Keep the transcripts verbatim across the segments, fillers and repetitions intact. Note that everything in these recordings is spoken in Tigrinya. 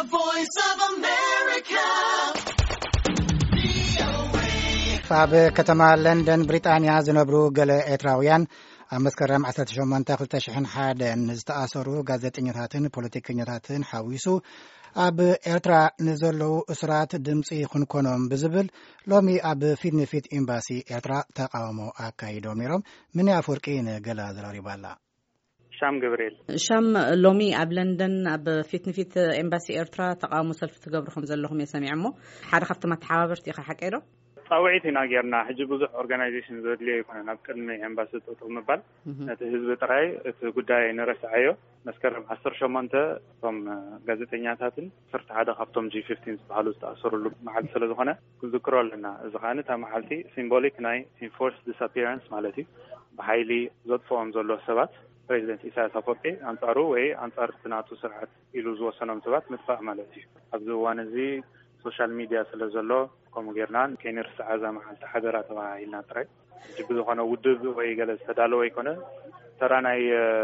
The Voice of America. ኣብ ከተማ ለንደን ብሪጣንያ ዝነብሩ ገለ ኤርትራውያን ኣብ መስከረም ዓሰርተ ሸሞንተ ክልተ ሽሕ ወሓደ ዝተኣሰሩ ጋዜጠኛታትን ፖለቲከኛታትን ሓዊሱ ኣብ ኤርትራ ንዘለዉ እስራት ድምፂ ክንኮኖም ብዝብል ሎሚ ኣብ ፊት ንፊት ኤምባሲ ኤርትራ ተቃውሞ ኣካይዶም ነይሮም። ምን ኣፈወርቂ ንገላ ዘራሪባላ ሻም ገብርኤል ሻም ሎሚ ኣብ ለንደን ኣብ ፊት ንፊት ኤምባሲ ኤርትራ ተቃውሞ ሰልፍ ትገብርኩም ዘለኹም የሰሚዕሞ ሓደ ካብቶም ተሓባበርቲ ኢኻ ሓቀይዶ ጣውዒት ኢና ጌርና ሕጂ ብዙሕ ኦርጋናይዜሽን ዘድልዮ ይኮነን ኣብ ቅድሚ ኤምባሲ ጠጠው ምባል ነቲ ህዝቢ ጥራይ እቲ ጉዳይ ንረስዓዮ መስከረም ዓሰርተ ሸሞንተ እቶም ጋዜጠኛታትን ዓሰርተ ሓደ ካብቶም ጂ ፊፍቲን ዝበሃሉ ዝተኣሰሩሉ መዓልቲ ስለ ዝኾነ ክዝክሮ ኣለና። እዚ ኸዓኒ እታ መዓልቲ ሲምቦሊክ ናይ ኢንፎርስ ዲስኣፒራንስ ማለት እዩ። ብሓይሊ ዘጥፍኦም ዘሎ ሰባት ፕሬዚደንት ኢሳያስ ኣፈወርቂ ኣንጻሩ ወይ ኣንጻር ናቱ ስርዓት ኢሉ ዝወሰኖም ሰባት ምጥፋእ ማለት እዩ። ኣብዚ እዋን እዚ ሶሻል ሚዲያ ስለ ዘሎ ከምኡ ጌርናን ከይንርስዓ እዛ መዓልቲ ሓደራ ተባሂልና ጥራይ ሕጂ ብዝኾነ ውድብ ወይ ገለ ዝተዳለወ ኣይኮነ ተራ ናይ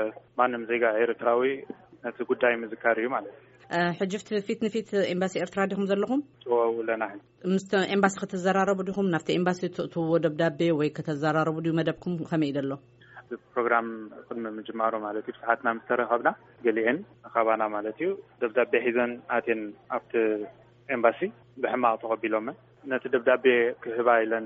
ማንም ዜጋ ኤርትራዊ ነቲ ጉዳይ ምዝካር እዩ ማለት እዩ። ሕጅፍቲ ፊት ንፊት ኤምባሲ ኤርትራ ዲኹም ዘለኹም ተወውለና ምስ ኤምባሲ ክትዘራረቡ ዲኹም ናፍቲ ኤምባሲ ትእትውዎ ደብዳቤ ወይ ከተዘራረቡ ድዩ መደብኩም ከመይ ደሎ ፕሮግራም ቅድሚ ምጅማሮ ማለት እዩ ሰዓትና ምስ ተረኸብና ገሊአን ኣኻባና ማለት እዩ ደብዳቤ ሒዘን ኣቴን ኣብቲ ኤምባሲ ብሕማቕ ተቐቢሎም ነቲ ደብዳቤ ክህባ ኢለን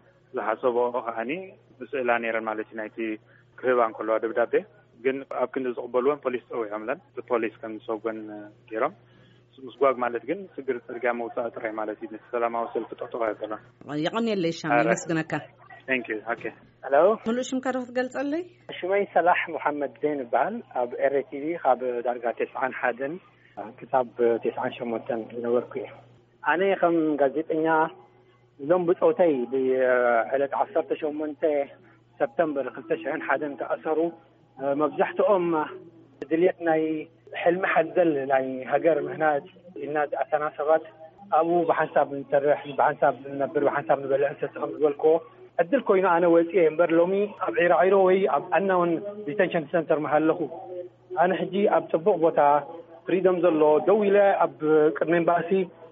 ዝሓሰቦ ከዓኒ ብስእላ ነይረን ማለት እዩ። ናይቲ ክህባ እንከለዋ ደብዳቤ ግን ኣብ ክንዲ ዝቕበልዎን ፖሊስ ፀዊዖምለን ብፖሊስ ከም ዝሰጉን ገይሮም ምስጓግ ማለት ግን ስግር ፅርግያ መውፃእ ጥራይ ማለት እዩ። ነቲ ሰላማዊ ሰልፊ ጠጠው ያገና ይቐኒየለይ ሻም ይመስግነካ። ቴንክ ዩ ኦኬ ሄሎ ሙሉእ ሽምካ ዶ ክትገልፀለይ? ሽመይ ሰላሕ ሙሐመድ ዘይን ይበሃል ኣብ ኤርቲቪ ካብ ዳርጋ ተስዓን ሓደን ክሳብ ተስዓን ሸሞንተን ዝነበርኩ እየ። ኣነ ከም ጋዜጠኛ ሎም ብፆተይ ብዕለት ዓሰርተ ሸሞንተ ሰፕተምበር ክልተ ሽሕ ሓደን ተኣሰሩ መብዛሕትኦም ድልየት ናይ ሕልሚ ሓዘል ናይ ሃገር ምህናት ኢልና ዝኣተና ሰባት ኣብኡ ብሓንሳብ ንሰርሕ ብሓንሳብ ንነብር ብሓንሳብ ንበልዕ ንሰትኸም ዝበልክዎ ዕድል ኮይኑ ኣነ ወፂአ እምበር ሎሚ ኣብ ዒራዒሮ ወይ ኣብ ኣናውን ዲቴንሽን ሰንተር መሃለኹ ኣነ ሕጂ ኣብ ፅቡቕ ቦታ ፍሪደም ዘሎ ደው ኢለ ኣብ ቅድሚ ኤምባሲ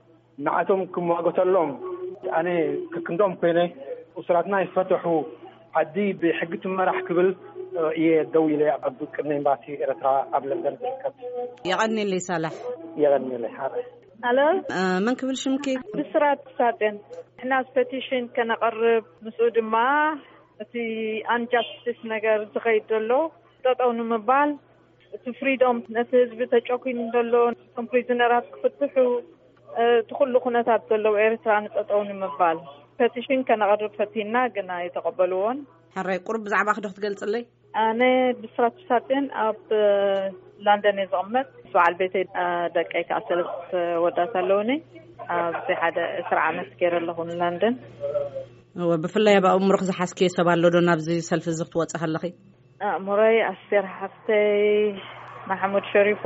ንዓቶም ክመዋገተሎም ኣነ ክክንዶም ኮይነ እስራትና ይፈትሑ ዓዲ ብሕጊ ትመራሕ ክብል እየ ደው ኢለ ኣብ ቅድሚ ኤምባሲ ኤርትራ ኣብ ለንደን ዝርከብ። ይቐኒየለይ ሳላሕ ይቐኒየለይ ሓረ አሎ መን ክብል ሽምኪ ብስራት ሳደን እሕና ፔቲሽን ከነቐርብ ምስኡ ድማ እቲ አንጃስቲስ ነገር ዝኸይድ ዘሎ ጠጠው ንምባል እቲ ፍሪዶም ነቲ ህዝቢ ተጨኩኑ ዘሎ እቶም ፕሪዝነራት ክፍትሑ እቲ ኩሉ ኩነታት ዘለዎ ኤርትራ ንጠጠው ንምባል ፔቲሽን ከነቐርብ ፈቲና ግና የተቐበልዎን። ሓራይ ቁርብ ብዛዕባ ክዶ ክትገልፅለይ? ኣነ ብስራት ሳደን ኣብ ለንደን ዝቕመጥ በዓል ቤተይ ደቀይ ከዓ ሰለስተ ወዳት ኣለውኒ ኣብዚ ሓደ እስራ ዓመት ገይረ ኣለኹ ለንደን። ብፍላይ ኣብ ኣእምሮክ ዝሓስኪዮ ሰብ ኣሎ ዶ ናብዚ ሰልፊ እዚ ክትወፅእ ከለኺ? ኣእምሮይ ኣስቴር ሃፍተይ፣ ማሕሙድ ሸሪፎ፣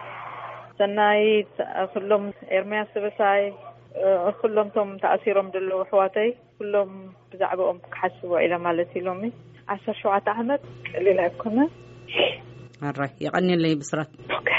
ሰናይት፣ ኩሎም ኤርምያስ ስበሳይ ኩሎም ቶም ተኣሲሮም ዘለዉ ኣሕዋተይ ኩሎም ብዛዕባኦም ክሓስቡ ኢለ ማለት እዩ። ሎሚ ዓሰርተ ሸውዓተ ዓመት ቀሊል ኣይኮነን። ኣራይ ይቐኒየለይ ብስራት።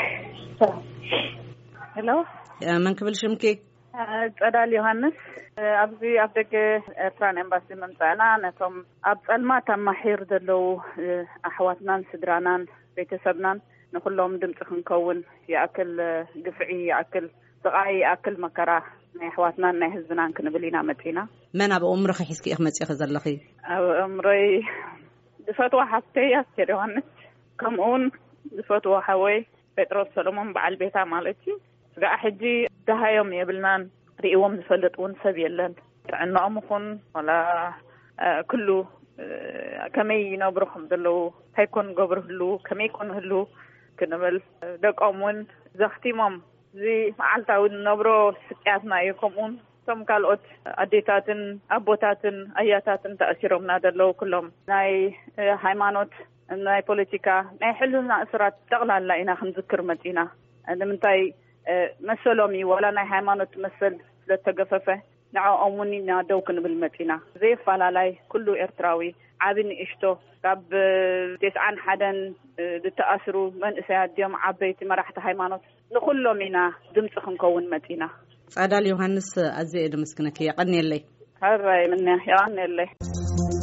ሄሎ መን ክብል ሽምኪ? ፀዳል ዮሃንስ ኣብዚ ኣብ ደገ ኤርትራን ኤምባሲ መምፃእና ነቶም ኣብ ፀልማት ኣማሒር ዘለዉ ኣሕዋትናን ስድራናን ቤተሰብናን ንኩሎም ድምፂ ክንከውን ይኣክል ግፍዒ ይኣክል ስቃይ ይኣክል መከራ ናይ ኣሕዋትናን ናይ ህዝብናን ክንብል ኢና መፂና። መን ኣብ ኣእምሮኺ ሒዝኪ ኢኽ መፂኺ ዘለኺ? ኣብ ኣእምሮይ ዝፈትዋ ሓፍተይ ኣስቴር ዮሃንስ ከምኡውን ዝፈትዎ ሓወይ ጴጥሮስ ሰሎሞን በዓል ቤታ ማለት እዩ። ስጋዓ ሕጂ ደሃዮም የብልናን ርእዎም ዝፈልጥ እውን ሰብ የለን ጥዕንኦም ይኹን ወላ ኩሉ ከመይ ይነብሩ ከም ዘለዉ እንታይ ኮን ገብርህሉ ከመይ ኮንህሉ ክንብል ደቆም እውን ዘኽቲሞም እዚ መዓልታዊ ንነብሮ ስቅያትና እዩ። ከምኡውን እቶም ካልኦት ኣዴታትን ኣቦታትን ኣያታትን ተኣሲሮምና ዘለዉ ኩሎም ናይ ሃይማኖት ናይ ፖለቲካ ናይ ሕልና እስራት ጠቕላላ ኢና ክንዝክር መፂና። ንምንታይ መሰሎም እዩ ወላ ናይ ሃይማኖት መሰል ስለተገፈፈ ንዕኦም እውን ኢና ደው ክንብል መፂና። ዘይፈላላይ ኩሉ ኤርትራዊ ዓቢ ንእሽቶ ካብ ተስዓን ሓደን ዝተኣስሩ መንእሰያት ድዮም ዓበይቲ መራሕቲ ሃይማኖት نخلهم إنا دمسخن كون متينا صادال يوهانس أزيد مسكنك يقني اللي هاي مني يقني اللي